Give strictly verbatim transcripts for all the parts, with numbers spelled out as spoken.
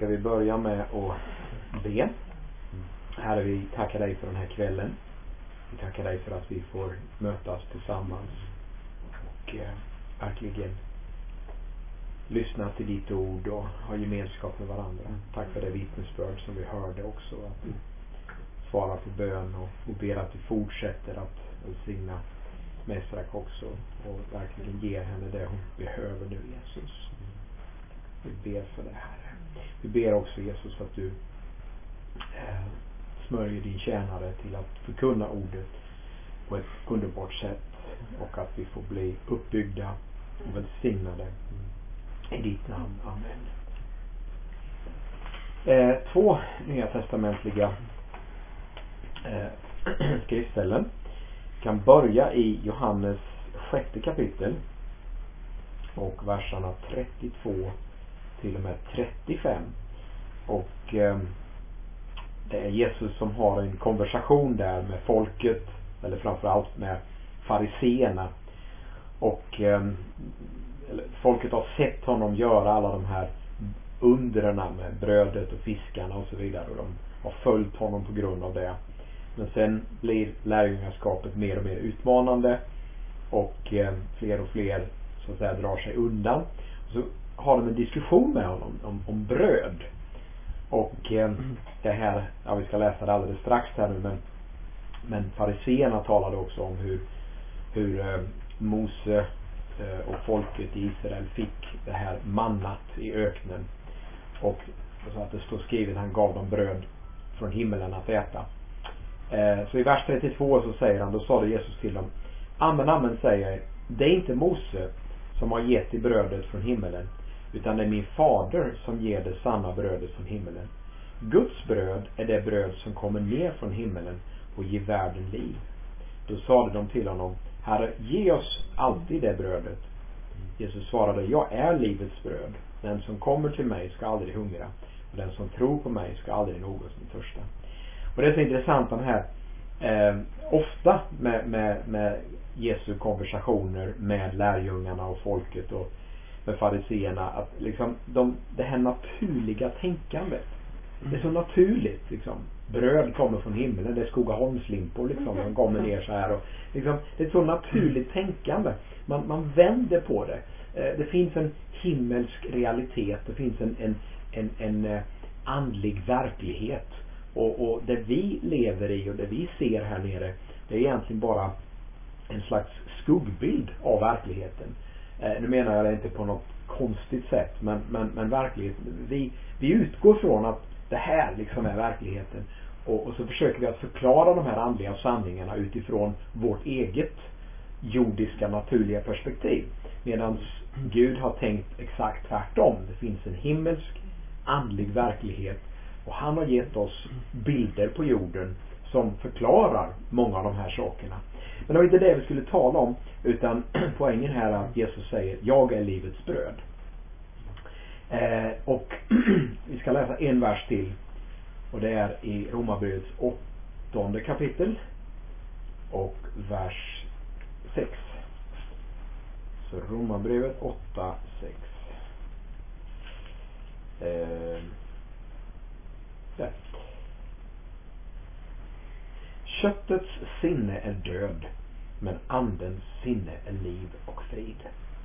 ska vi börja med att be. Herre, vi tackar dig för den här kvällen. Vi tackar dig för att vi får mötas tillsammans och eh, verkligen lyssna till ditt ord och ha gemenskap med varandra. Tack för det vittnesbörd som vi hörde också, att du svarar på bön och, och ber att du fortsätter att välsigna Mesrak också och verkligen ger henne det hon behöver nu, Jesus. Vi ber för det här. Vi ber också, Jesus, att du eh, smörjer din tjänare till att förkunna ordet på ett underbart sätt och att vi får bli uppbyggda och välsignade i ditt namn. Amen. Eh, två nya testamentliga eh, skriftställen. Vi kan börja i Johannes sjätte kapitel och verserna trettiotvå till och med trettiofem. Och eh, det är Jesus som har en konversation där med folket, eller framförallt med fariseerna. Och eh, folket har sett honom göra alla de här undren med brödet och fiskarna och så vidare, och de har följt honom på grund av det. Men sen blir lärjungaskapet mer och mer utmanande och eh, fler och fler så att säga drar sig undan. Och så har de en diskussion med honom om, om bröd. Och eh, det här, ja, vi ska läsa det alldeles strax här nu, men, men fariseerna talade också om hur, hur eh, Mose eh, och folket i Israel fick det här mannat i öknen. Och så att det står skrivet, han gav dem bröd från himmelen att äta. Eh, så i vers trettiotvå så säger han, då sa det Jesus till dem: Amen, amen säger, det är inte Mose som har gett i brödet från himmelen, utan det är min fader som ger det sanna brödet från himmelen. Guds bröd är det bröd som kommer ner från himmelen och ger världen liv. Då sade de till honom: Herre, ge oss alltid det brödet. Jesus svarade: Jag är livets bröd. Den som kommer till mig ska aldrig hungra, och den som tror på mig ska aldrig någonsin törsta. Och det är så intressant de här eh, ofta med, med, med Jesu konversationer med lärjungarna och folket och med fariseerna, att liksom de, det här naturliga tänkandet, det är så naturligt liksom. Bröd kommer från himlen, det är Skogaholmslimpor liksom, de kommer ner så här och liksom, det är ett så naturligt tänkande. Man, man vänder på det. Eh, det finns en himmelsk realitet, det finns en, en, en, en eh, andlig verklighet. Och, och det vi lever i och det vi ser här nere, det är egentligen bara en slags skuggbild av verkligheten. Eh, nu menar jag det inte på något konstigt sätt, men, men, men verkligheten, vi, vi utgår från att det här liksom är verkligheten, och, och så försöker vi att förklara de här andliga sanningarna utifrån vårt eget jordiska naturliga perspektiv, medan Gud har tänkt exakt tvärtom. Det finns en himmelsk andlig verklighet, och han har gett oss bilder på jorden som förklarar många av de här sakerna. Men det var inte det vi skulle tala om, utan poängen här är att Jesus säger: jag är livets bröd. Eh, och vi ska läsa en vers till, och det är i Romarbrevets åttonde kapitel och vers sex. Så Romarbrevet åtta sex. Eh, där. Köttets sinne är död, men andens sinne är liv och frid.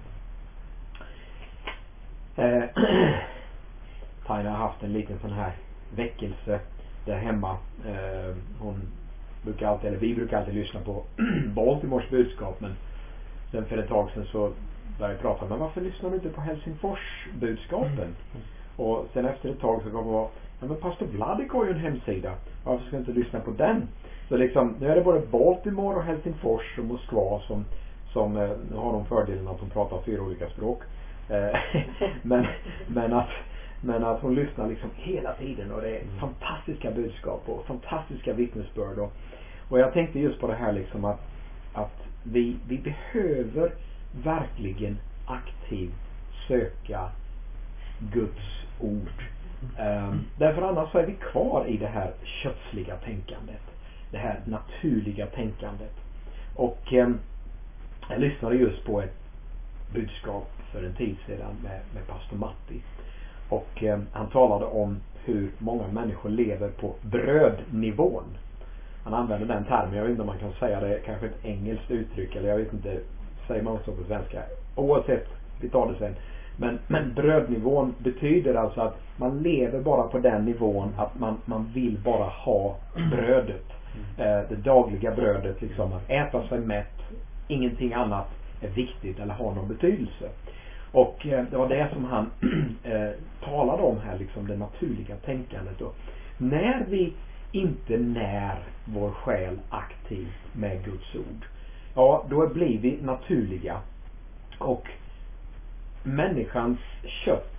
Eh, Taina har haft en liten sån här väckelse där hemma. Eh, hon brukar alltid, eller vi brukar alltid lyssna på Baltimores budskap, men sen för ett tag sedan så började jag prata, men varför lyssnar du inte på Helsingfors budskapen? Mm. Och sen efter ett tag så kom jag, ja men pastor Vladik har ju en hemsida, varför ska jag inte lyssna på den? Så liksom, nu är det både Baltimore och Helsingfors och Moskva som, som eh, nu har de fördelen att de pratar fyra olika språk. Eh, men, men, att, men att hon lyssnar liksom hela tiden, och det är fantastiska budskap och fantastiska vittnesbörd. Och, och jag tänkte just på det här liksom att, att vi, vi behöver verkligen aktivt söka Guds ord. Um, därför annars så är vi kvar i det här kötsliga tänkandet, det här naturliga tänkandet. Och um, jag lyssnade just på ett budskap för en tid sedan med, med pastor Matti, Och eh, han talade om hur många människor lever på brödnivån. Han använder den termen, jag vet inte om man kan säga det, kanske ett engelskt uttryck, eller jag vet inte, säger man så på svenska. Oavsett, vi tar det sen. Men, men brödnivån betyder alltså att man lever bara på den nivån att man, man vill bara ha brödet. Eh, det dagliga brödet, liksom att äta sig mätt, ingenting annat är viktigt eller har någon betydelse. Och eh, det var det som han eh, talade om här, liksom det naturliga tänkandet. Och när vi inte när vår själ aktivt med Guds ord, ja, då blir vi naturliga. Och människans kött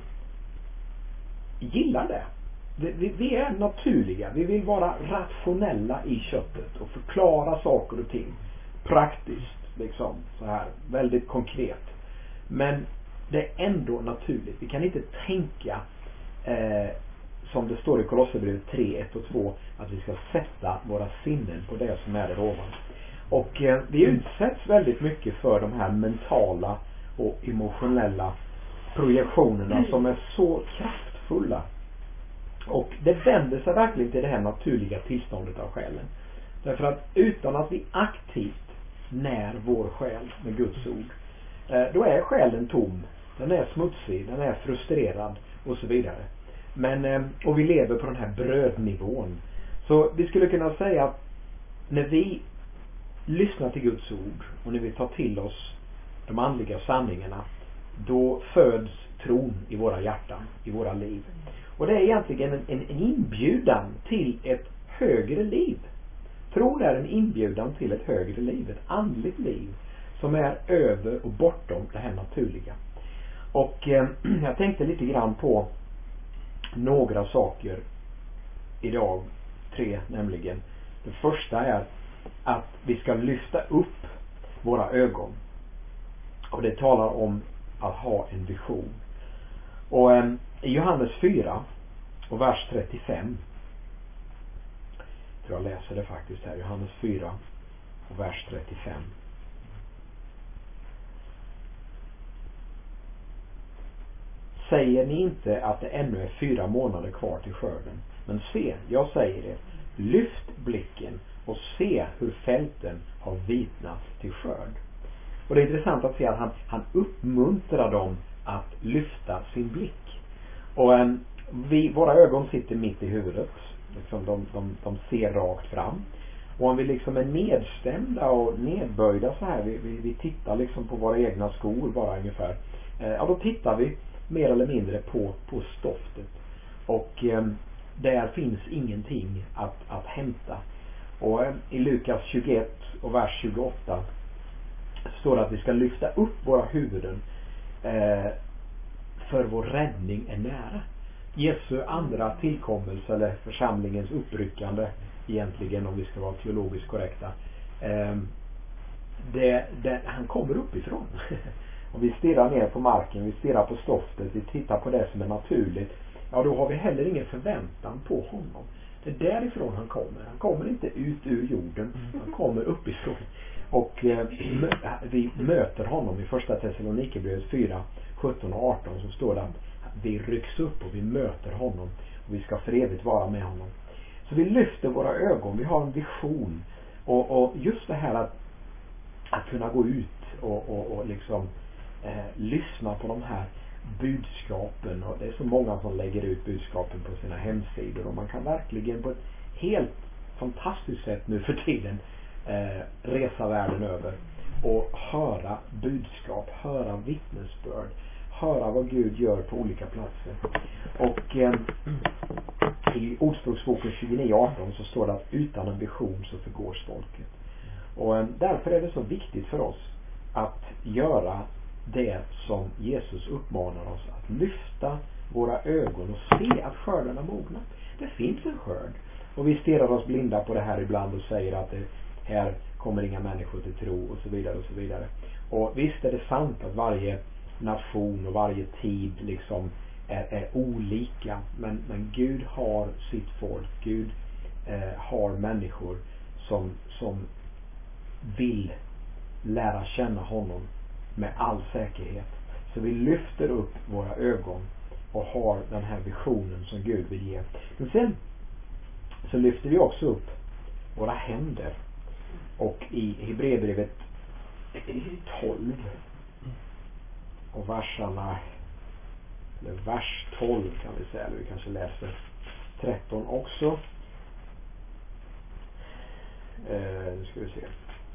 gillar det. Vi, vi är naturliga. Vi vill vara rationella i köttet och förklara saker och ting praktiskt, liksom så här, väldigt konkret. Men det är ändå naturligt. Vi kan inte tänka eh, som det står i Kolosserbrevet tre, ett och två, att vi ska sätta våra sinnen på det som är där ovan. Och eh, vi utsätts väldigt mycket för de här mentala och emotionella projektionerna som är så kraftfulla. Och det vänder sig verkligen till det här naturliga tillståndet av själen. Därför att utan att vi aktivt när vår själ med Guds ord, då är själen tom, den är smutsig, den är frustrerad och så vidare. Men, och vi lever på den här brödnivån. Så vi skulle kunna säga att när vi lyssnar till Guds ord och när vi tar till oss de andliga sanningarna, då föds tron i våra hjärtan, i våra liv. Och det är egentligen en, en, en inbjudan till ett högre liv. Tron är en inbjudan till ett högre liv, ett andligt liv som är över och bortom det här naturliga. Och eh, jag tänkte lite grann på några saker idag, tre nämligen. Det första är att vi ska lyfta upp våra ögon. Och det talar om att ha en vision. Och eh, i Johannes fyra och vers trettiofem, jag tror jag läser det faktiskt här, Johannes fyra och vers trettiofem. Säger ni inte att det ännu är fyra månader kvar till skörden? Men se, jag säger det, lyft blicken och se hur fälten har vitnat till skörd. Och det är intressant att se att han, han uppmuntrar dem att lyfta sin blick. Och eh, vi, våra ögon sitter mitt i huvudet. Liksom de, de, de ser rakt fram. Och om vi liksom är nedstämda och nedböjda så här, vi, vi, vi tittar liksom på våra egna skor bara ungefär. Eh, ja, då tittar vi mer eller mindre på, på stoftet. Och eh, där finns ingenting att, att hämta. Och eh, i Lukas tjugoett och vers tjugoåtta står det att vi ska lyfta upp våra huvuden eh, för vår räddning är nära. Jesu andra tillkommelse, eller församlingens uppryckande egentligen, om vi ska vara teologiskt korrekta, eh, det, det, han kommer uppifrån. Om vi stirrar ner på marken, vi stirrar på stoftet, vi tittar på det som är naturligt, ja, då har vi heller ingen förväntan på honom. Det är därifrån han kommer. Han kommer inte ut ur jorden, han kommer uppifrån. Och eh, vi möter honom i första Thessalonikerbrevet fyra, sjutton och arton, så står det att vi rycks upp och vi möter honom och vi ska för evigt vara med honom. Så vi lyfter våra ögon, vi har en vision. Och, och just det här att, att kunna gå ut och, och, och liksom eh, lyssna på de här budskapen. Och det är så många som lägger ut budskapen på sina hemsidor, och man kan verkligen på ett helt fantastiskt sätt nu för tiden eh, resa världen över och höra budskap, höra vittnesbörd, höra vad Gud gör på olika platser. Och eh, i Ordspråksboken tjugonio arton så står det att utan en vision så förgår stolket. Och eh, därför är det så viktigt för oss att göra det som Jesus uppmanar oss, att lyfta våra ögon och se att skördarna mognar. Det finns en skörd. Och vi stirrar oss blinda på det här ibland och säger att det här kommer inga människor till tro och så vidare och så vidare. Och visst är det sant att varje nation och varje tid liksom är, är olika, men, men Gud har sitt folk. Gud eh, har människor som, som vill lära känna honom med all säkerhet. Så vi lyfter upp våra ögon och har den här visionen som Gud vill ge. Men sen så lyfter vi också upp våra händer. Och i Hebreerbrevet tolv och versarna, eller vers tolv kan vi säga, eller vi kanske läser tretton också. Eh, nu ska vi se.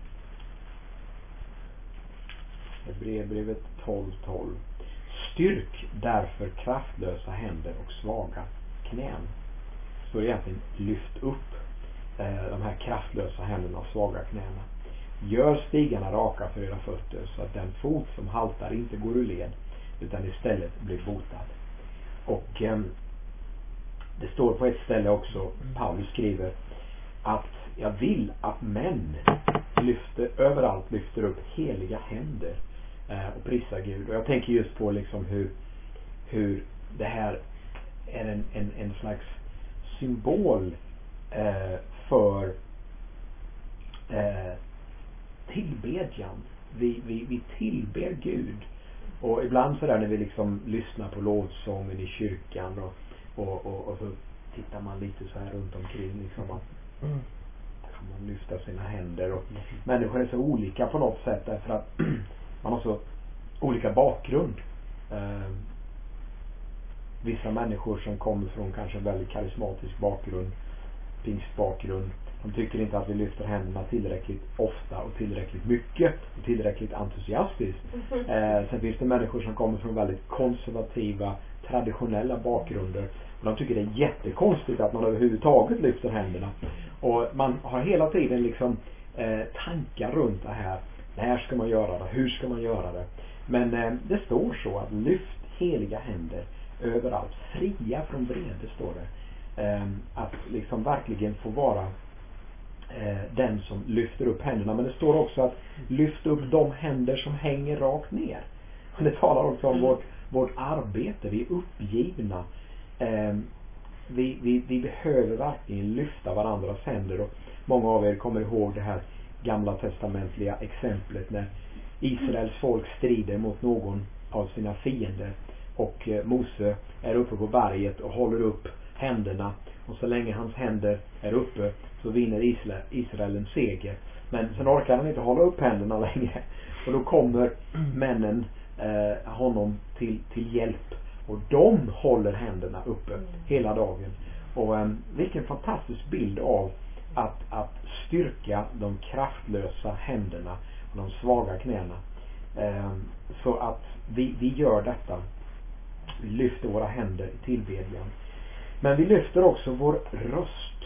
Hebreerbrevet tolv tolv. Styrk därför kraftlösa händer och svaga knän. Så egentligen lyft upp eh, de här kraftlösa händerna och svaga knäna. Gör stigarna raka för era fötter så att den fot som haltar inte går ur led utan istället blir botad. Och eh, det står på ett ställe också, Paulus skriver att jag vill att män lyfter, överallt lyfter upp heliga händer eh, och prisar Gud. Och jag tänker just på liksom hur, hur det här är en, en, en slags symbol eh, för eh, tillbedjan. Vi, vi, vi tillber Gud. Och ibland så där när vi liksom lyssnar på lovsången i kyrkan och, och, och, och så tittar man lite så här runt omkring liksom att mm. kan man lyfta sina händer och mm. människor är så olika på något sätt därför att man har så olika bakgrund. Eh, vissa människor som kommer från kanske en väldigt karismatisk bakgrund, pingstbakgrund, de tycker inte att vi lyfter händerna tillräckligt ofta och tillräckligt mycket och tillräckligt entusiastiskt. Eh, sen finns det människor som kommer från väldigt konservativa, traditionella bakgrunder och de tycker det är jättekonstigt att man överhuvudtaget lyfter händerna. Och man har hela tiden liksom eh, tankar runt det här. När ska man göra det? Hur ska man göra det? Men eh, det står så att lyft heliga händer överallt. Fria från vrede står det. Eh, att liksom verkligen få vara eh, den som lyfter upp händerna. Men det står också att lyfta upp de händer som hänger rakt ner. Och det talar också om vårt, vårt arbete. Vi är uppgivna. Eh, vi, vi, vi behöver verkligen lyfta varandras händer. Och många av er kommer ihåg det här gamla testamentliga exemplet när Israels folk strider mot någon av sina fiender. Och eh, Mose är uppe på berget och håller upp händerna. Och så länge hans händer är uppe så vinner Israel, Israel en seger. Men sen orkar han inte hålla upp händerna längre. Och då kommer männen eh, honom till, till hjälp. Och de håller händerna uppe hela dagen. Och eh, vilken fantastisk bild av att, att styrka de kraftlösa händerna och de svaga knäna. Eh, så att vi, vi gör detta. Vi lyfter våra händer i tillbedjan. Men vi lyfter också vår röst.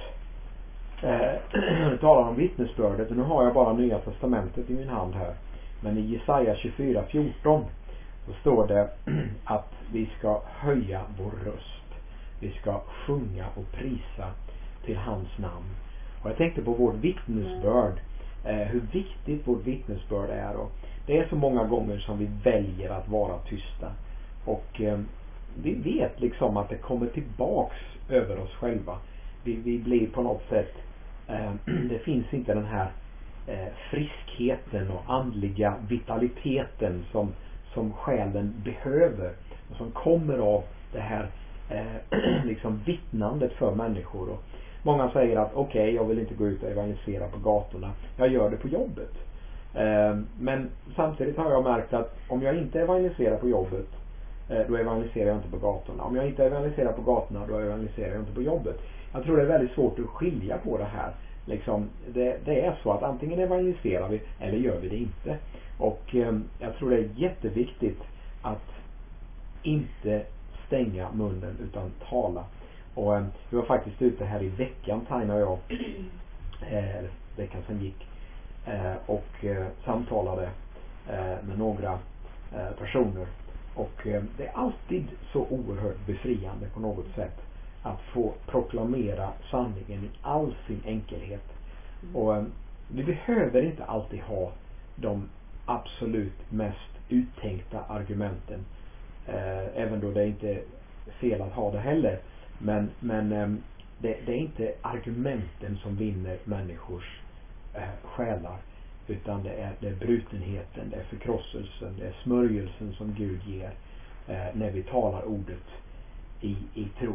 Eh, talar om vittnesbördet. Och nu har jag bara Nya testamentet i min hand här. Men i Jesaja tjugofyra fjorton så står det att vi ska höja vår röst. Vi ska sjunga och prisa till hans namn. Och jag tänkte på vårt vittnesbörd. Eh, hur viktigt vårt vittnesbörd är. Och det är så många gånger som vi väljer att vara tysta. Och eh, vi vet liksom att det kommer tillbaks över oss själva. Vi, vi blir på något sätt eh, det finns inte den här eh, friskheten och andliga vitaliteten som, som själen behöver och som kommer av det här eh, liksom vittnandet för människor. Och många säger att okej, okay, jag vill inte gå ut och evangelisera på gatorna, jag gör det på jobbet. Eh, men samtidigt har jag märkt att om jag inte evangeliserar på jobbet, då evangeliserar jag inte på gatorna. Om jag inte evangeliserar på gatorna, då evangeliserar jag inte på jobbet. Jag tror det är väldigt svårt att skilja på det här. Liksom, det, det är så att antingen evangeliserar vi eller gör vi det inte. Och eh, jag tror det är jätteviktigt att inte stänga munnen utan tala. Och eh, vi var faktiskt ute här i veckan, Taina och jag, eh, eller veckan som gick, eh, och eh, samtalade eh, med några eh, personer. Och eh, det är alltid så oerhört befriande på något sätt att få proklamera sanningen i all sin enkelhet. Mm. Och eh, vi behöver inte alltid ha de absolut mest uttänkta argumenten. Eh, även då det inte är fel att ha det heller. Men, men eh, det, det är inte argumenten som vinner människors eh, själar. Utan det är, det är brutenheten, det är förkrosselsen, det är smörjelsen som Gud ger eh, när vi talar ordet i, i tro.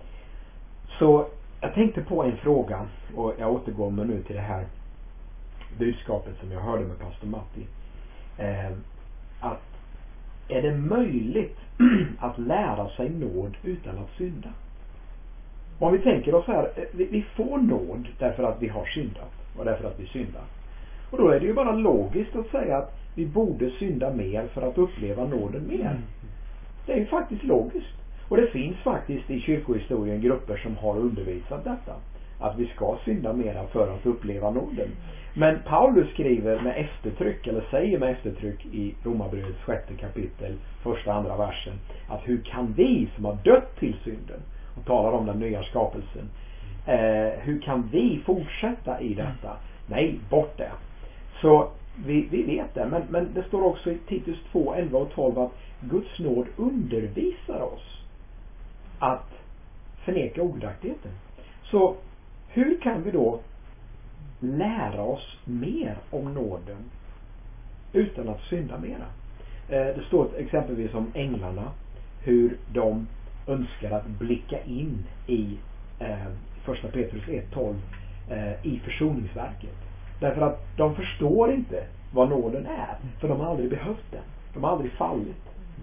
Så jag tänkte på en fråga, och jag återgår nu till det här budskapet som jag hörde med pastor Matti. Eh, att är det möjligt att lära sig nåd utan att synda? Om vi tänker oss här, vi, vi får nåd därför att vi har syndat och därför att vi syndar. Och då är det ju bara logiskt att säga att vi borde synda mer för att uppleva nåden mer. Det är ju faktiskt logiskt. Och det finns faktiskt i kyrkohistorien grupper som har undervisat detta. Att vi ska synda mera för att uppleva nåden. Men Paulus skriver med eftertryck, eller säger med eftertryck i Romarbrevets sjätte kapitel, första andra versen, att hur kan vi som har dött till synden, och talar om den nya skapelsen, eh, hur kan vi fortsätta i detta? Nej, bort det. Så vi, vi vet det, men, men det står också i Titus två, elva och tolv att Guds nåd undervisar oss att förneka ogudaktigheten. Så hur kan vi då lära oss mer om nåden utan att synda mera? Eh, det står exempelvis om änglarna, hur de önskar att blicka in i eh, första Petrus ett tolv eh, i försoningsverket. Därför att de förstår inte vad nåden är, för de har aldrig behövt den. De har aldrig fallit.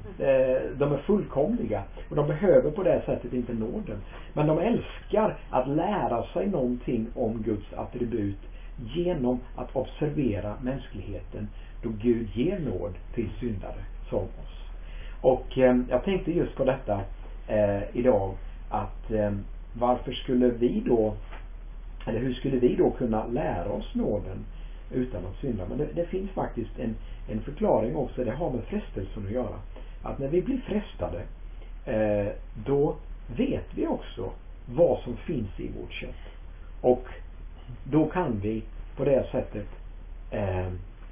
De är fullkomliga och de behöver på det sättet inte nåden. Men de älskar att lära sig någonting om Guds attribut genom att observera mänskligheten, då Gud ger nåd till syndare som oss. Och eh, jag tänkte just på detta eh, idag, att eh, varför skulle vi då, eller hur skulle vi då kunna lära oss nåden utan att synda? Men det, det finns faktiskt en, en förklaring också. Det har med frestelsen att göra. Att när vi blir frestade, eh, då vet vi också vad som finns i vårt kött. Och då kan vi på det sättet eh,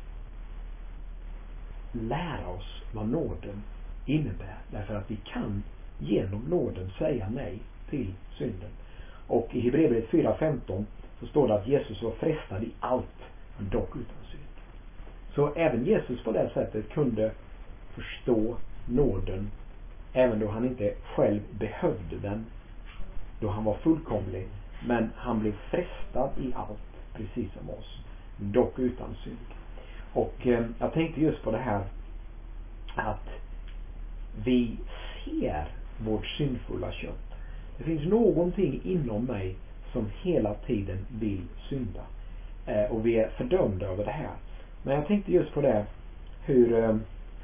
lära oss vad nåden innebär. Därför att vi kan genom nåden säga nej till synden. Och i Hebreerbrevet fyra femton så står det att Jesus var frestad i allt, men dock utan synd. Så även Jesus på det sättet kunde förstå nåden, även då han inte själv behövde den, då han var fullkomlig, men han blev frestad i allt, precis som oss, dock utan synd. Och eh, jag tänkte just på det här att vi ser vårt syndfulla kött. Det finns någonting inom mig som hela tiden vill synda, eh, och vi är fördömda över det här. Men jag tänkte just på det, hur eh,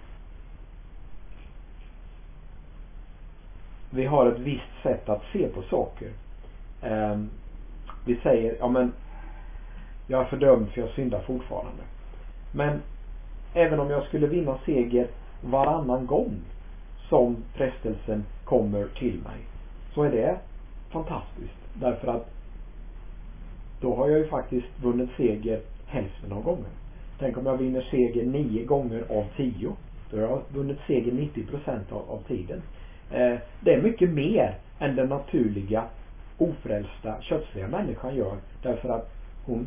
vi har ett visst sätt att se på saker. Eh, vi säger, ja men jag är fördömd för jag syndar fortfarande. Men även om jag skulle vinna seger varannan gång som frestelsen kommer till mig, så är det fantastiskt. Därför att då har jag ju faktiskt vunnit seger hälften av gången. Tänk om jag vinner seger nio gånger av tio. Då har jag vunnit seger nittio procent av, av tiden. Eh, det är mycket mer än den naturliga, ofrälsta, kötsliga människan gör. Därför att hon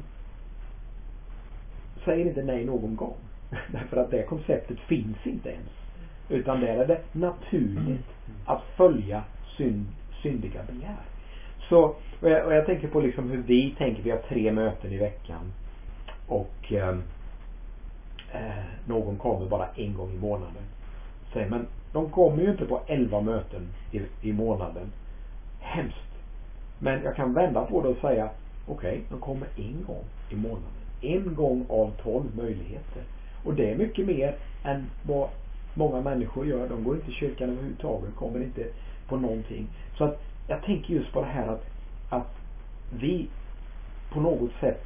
säger inte nej någon gång. Därför att det konceptet finns inte ens. Utan där är det naturligt att följa synd, syndiga begär. Så, och jag, och jag tänker på liksom hur vi tänker. Vi har tre möten i veckan. Och eh, eh, någon kommer bara en gång i månaden. Säger, men de kommer ju inte på elva möten i, i månaden. Hemskt. Men jag kan vända på det och säga, okej, okay, de kommer en gång i månaden. En gång av tolv möjligheter. Och det är mycket mer än vad många människor gör. De går inte i kyrkan överhuvudtaget. Kommer inte på någonting. Så att jag tänker just på det här att, att vi på något sätt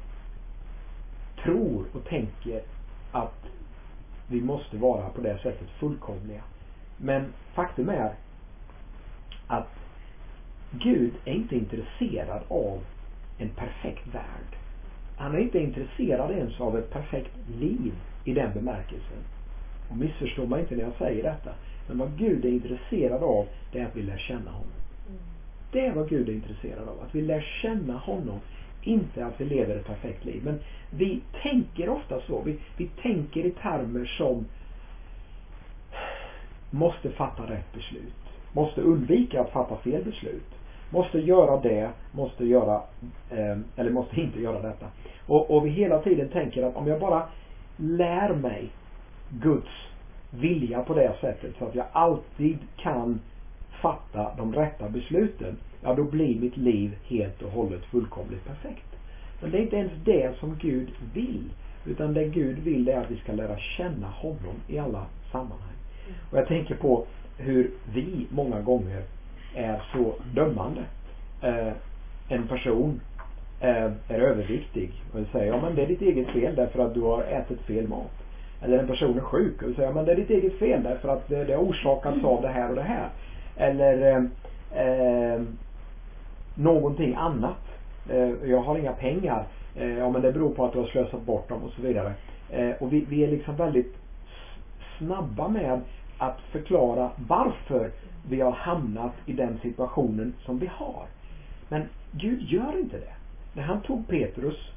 tror och tänker att vi måste vara på det sättet fullkomliga. Men faktum är att Gud är inte intresserad av en perfekt värld. Han är inte intresserad ens av ett perfekt liv i den bemärkelsen. Och missförstå mig inte när jag säger detta. Men vad Gud är intresserad av, det är att vi lär känna honom. Det är vad Gud är intresserad av. Att vi lär känna honom. Inte att vi lever ett perfekt liv. Men vi tänker ofta så. Vi, vi tänker i termer som måste fatta rätt beslut. måste undvika att fatta fel beslut. Måste göra det, måste göra eh, eller måste inte göra detta. Och, och vi hela tiden tänker att om jag bara lär mig Guds vilja på det sättet så att jag alltid kan fatta de rätta besluten, ja då blir mitt liv helt och hållet fullkomligt perfekt. Men det är inte ens det som Gud vill, utan det Gud vill är att vi ska lära känna honom i alla sammanhang. Och jag tänker på hur vi många gånger är så dömande. Eh, en person eh, är överviktig och säger, ja men det är ditt eget fel därför att du har ätit fel mat. Eller en person är sjuk och säger, ja men det är ditt eget fel därför att det, det har orsakats av det här och det här. Eller eh, eh, någonting annat. Eh, jag har inga pengar. Eh, ja men det beror på att du har slösat bort dem och så vidare. Eh, och vi, vi är liksom väldigt snabba med att förklara varför vi har hamnat i den situationen som vi har. Men Gud gör inte det. När han tog Petrus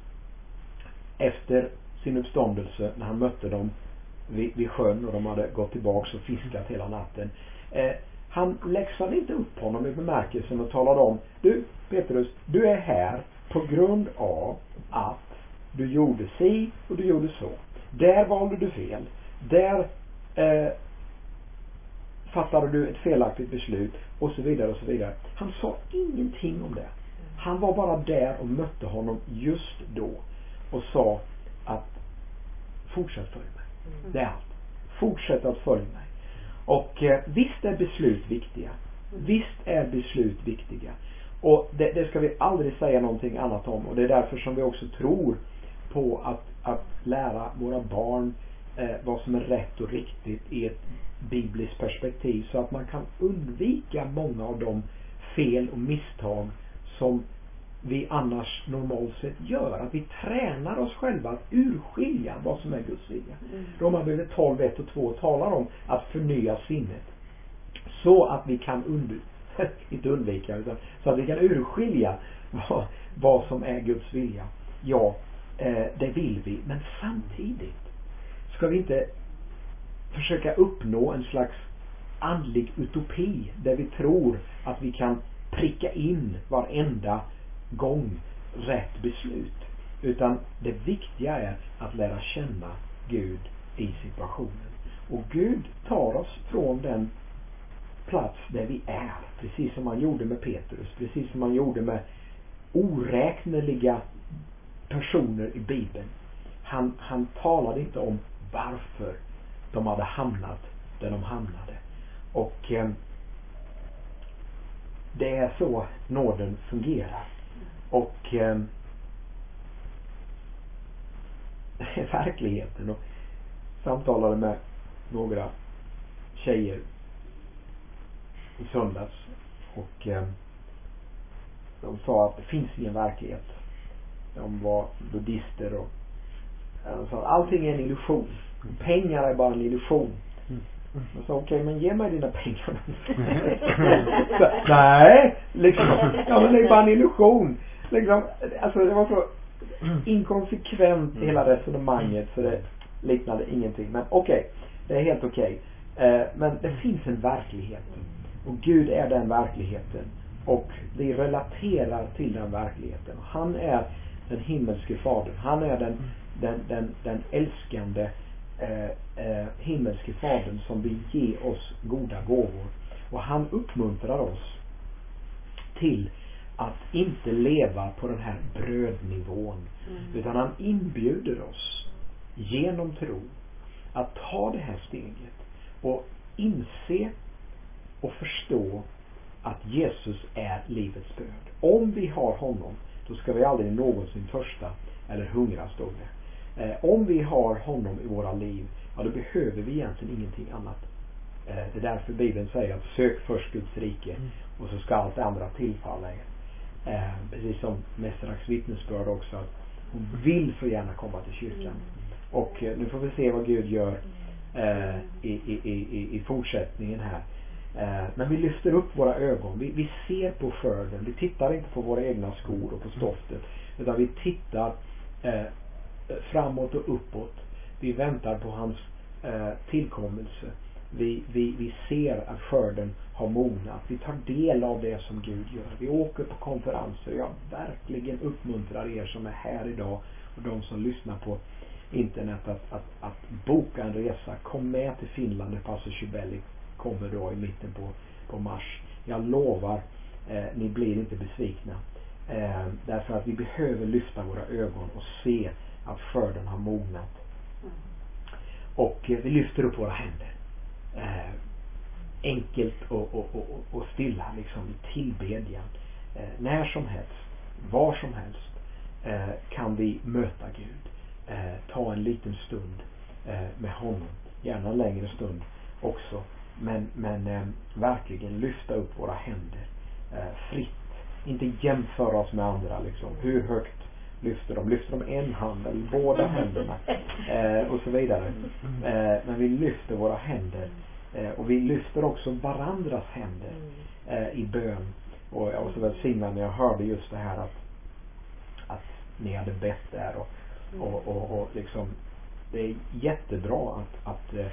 efter sin uppståndelse, när han mötte dem vid, vid sjön och de hade gått tillbaka och fiskat hela natten. Eh, han läxade inte upp honom i bemärkelsen och talade om, du Petrus, du är här på grund av att du gjorde si och du gjorde så. Där valde du fel. Där eh, fattade du ett felaktigt beslut och så vidare och så vidare. Han sa ingenting om det. Han var bara där och mötte honom just då och sa att fortsätt följ mig. Mm. Det är allt. Fortsätt att följa mig. Och eh, visst är beslut viktiga. Mm. Visst är beslut viktiga. Och det, det ska vi aldrig säga någonting annat om. Och det är därför som vi också tror på att, att lära våra barn eh, vad som är rätt och riktigt i ett bibliskt perspektiv. Så att man kan undvika många av de fel och misstag som vi annars normalt sett gör. Att vi tränar oss själva att urskilja vad som är Guds vilja. Mm. Romarbrevet tolv, ett och två talar om att förnya sinnet. Så att vi kan undvika, inte undvika, utan så att vi kan urskilja vad, vad som är Guds vilja. Ja, eh, det vill vi. Men samtidigt ska vi inte försöka uppnå en slags andlig utopi där vi tror att vi kan pricka in varenda gång rätt beslut. Utan det viktiga är att lära känna Gud i situationen. Och Gud tar oss från den plats där vi är. Precis som han gjorde med Petrus. Precis som han gjorde med oräkneliga personer i Bibeln. Han, han talade inte om varför de hade hamnat där de hamnade. Och eh, det är så nåden fungerar. Och eh, verkligheten. Och samtalade med några tjejer i söndags. Och eh, de sa att det finns ingen verklighet. De var buddhister och de sa att allting är en illusion. Pengar är bara en illusion. Jag sa okej, okay, men ge mig dina pengar. Så, nej, liksom, ja men det är bara en illusion. Liksom, alltså det var så inkonsekvent hela resonemanget så det liknade ingenting. Men okej, okay, det är helt okej. Okay. Eh, men det finns en verklighet. Och Gud är den verkligheten. Och vi relaterar till den verkligheten. Han är den himmelske fadern. Han är den, den, den, den älskande eh, eh, himmelske fadern som vill ge oss goda gåvor. Och han uppmuntrar oss till att inte leva på den här brödnivån. Mm. Utan han inbjuder oss genom tro att ta det här steget och inse och förstå att Jesus är livets bröd. Om vi har honom, då ska vi aldrig någonsin törsta eller hungra, stod det. Eh, om vi har honom i våra liv, ja, då behöver vi egentligen ingenting annat. Eh, det är därför Bibeln säger att sök först Guds rike mm. och så ska allt det andra tillfalla er. Eh, precis som Mästarax vittnesbörd också, att hon vill så gärna komma till kyrkan. Mm. Och eh, nu får vi se vad Gud gör eh, i, i, i, i fortsättningen här. Eh, men vi lyfter upp våra ögon. Vi, vi ser på skörden. Vi tittar inte på våra egna skor och på stoftet. Utan vi tittar eh, framåt och uppåt. Vi väntar på hans eh, tillkommelse. vi, vi, vi ser att skörden har mognat. Vi tar del av det som Gud gör. Vi åker på konferenser. Jag verkligen uppmuntrar er som är här idag och de som lyssnar på internet att, att, att boka en resa. Kom med till Finland när pastor Chibelli kommer då i mitten på, på mars. Jag lovar, eh, ni blir inte besvikna. Eh, därför att vi behöver lyfta våra ögon och se att skörden har mognat. Och eh, vi lyfter upp våra händer. Eh, enkelt och, och, och, och stilla liksom i tillbedjan. Eh, när som helst, var som helst eh, kan vi möta Gud. Eh, ta en liten stund eh, med honom. Gärna en längre stund också. Men, men eh, verkligen lyfta upp våra händer eh, fritt. Inte jämföra oss med andra liksom. Hur högt lyfter de? Lyfter de en hand eller båda händerna? Eh, och så vidare. Eh, men vi lyfter våra händer. Eh, och vi lyfter också varandras händer eh, i bön. Och jag var så välsignad när jag hörde just det här att, att ni hade bett där. Och, och, och, och liksom, det är jättebra att, att eh,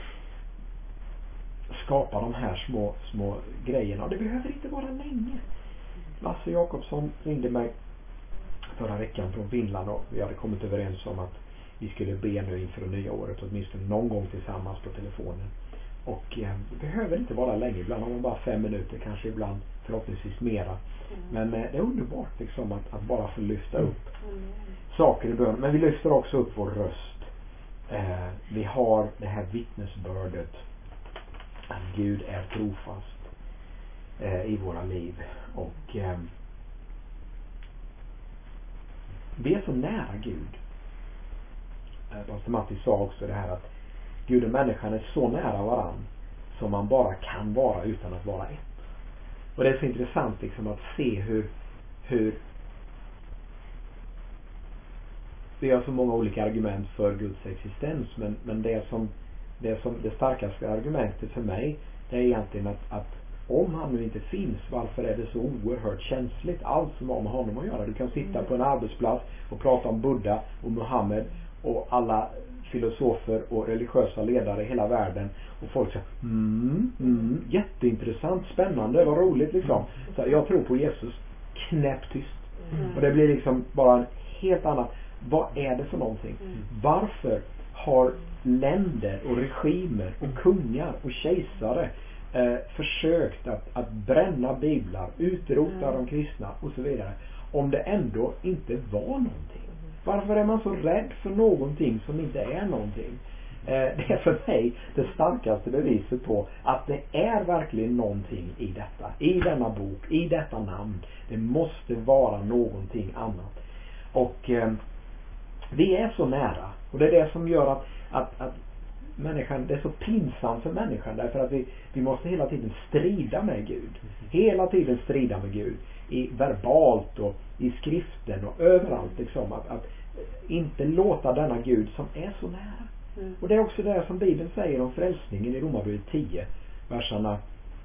skapa de här små, små grejerna. Och det behöver inte vara länge. Lasse Jakobsson ringde mig förra veckan från Finland och vi hade kommit överens om att vi skulle be nu inför det nya året åtminstone någon gång tillsammans på telefonen. Och eh, det behöver inte vara länge. Ibland har man bara fem minuter, kanske ibland förhoppningsvis mera. Mm. Men eh, det är underbart liksom att, att bara få lyfta upp mm. saker i bön. Men vi lyfter också upp vår röst. Eh, vi har det här vittnesbördet att Gud är trofast eh, i våra liv. Och eh, vi är så nära Gud. Eh, Pastor Matti sa också det här att Gud och människan är så nära varann som man bara kan vara utan att vara ett. Och det är så intressant liksom att se hur, hur vi har så många olika argument för Guds existens, men, men det som det som det starkaste argumentet för mig, det är egentligen att, att om han nu inte finns, varför är det så oerhört känsligt? Allt som har med honom att göra. Du kan sitta på en arbetsplats och prata om Buddha och Muhammed och alla filosofer och religiösa ledare i hela världen och folk säger mm, mm, jätteintressant, spännande, vad roligt liksom. Så jag tror på Jesus, knäpptyst. Mm. Och det blir liksom bara en helt annat. Vad är det för någonting? Mm. Varför har länder och regimer och kungar och kejsare eh, försökt att, att bränna biblar, utrota mm. de kristna och så vidare, om det ändå inte var någonting? Varför är man så rädd för någonting som inte är någonting? Eh, det är för mig det starkaste beviset på att det är verkligen någonting i detta. I denna bok, i detta namn. Det måste vara någonting annat. Och eh, vi är så nära. Och det är det som gör att, att, att människan, det är så pinsamt för människan. Därför att vi, vi måste hela tiden strida med Gud. Hela tiden strida med Gud. I verbalt och i skriften och överallt liksom, att, att inte låta denna Gud som är så nära. Mm. Och det är också det som Bibeln säger om frälsningen i Romarbrevet tio, verserna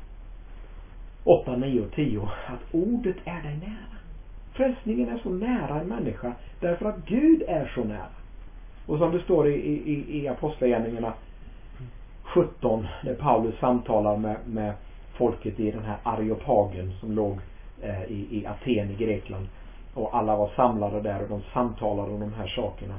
åtta, nio och tio, att ordet är dig nära. Frälsningen är så nära en människa därför att Gud är så nära. Och som det står i, i, i Apostlagärningarna sjutton, där Paulus samtalar med, med folket i den här Areopagen som låg I, i Aten i Grekland, och alla var samlade där och de samtalade om de här sakerna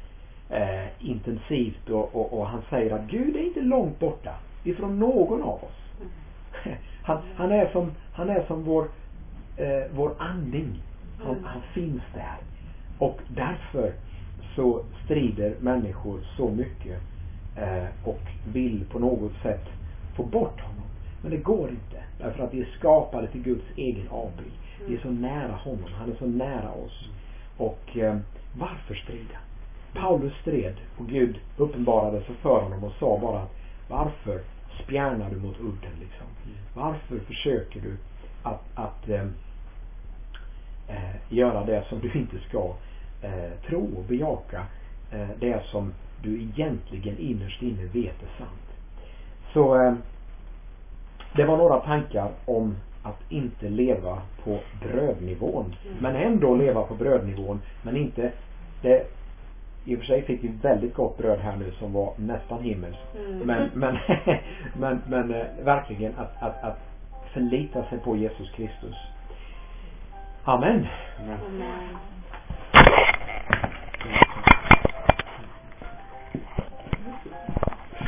eh, intensivt och, och, och han säger att Gud är inte långt borta ifrån någon av oss. han, han är som han är som vår eh, vår andning. Han, han finns där, och därför så strider människor så mycket eh, och vill på något sätt få bort honom. Men det går inte. Därför att vi är skapade till Guds egen avbild. Vi är så nära honom. Han är så nära oss. Och eh, varför strida? Paulus stred och Gud uppenbarade sig för honom och sa bara: varför spjärnar du mot udden liksom? Varför försöker du att, att eh, eh, göra det som du inte ska eh, tro och bejaka eh, det som du egentligen innerst inne vet är sant? Så eh, det var några tankar om att inte leva på brödnivån. Mm. Men ändå leva på brödnivån. Men inte det, i och för sig fick vi väldigt gott bröd här nu som var nästan himmelskt. Mm. Men, men, men, men eh, verkligen att, att, att förlita sig på Jesus Kristus. Amen. Amen.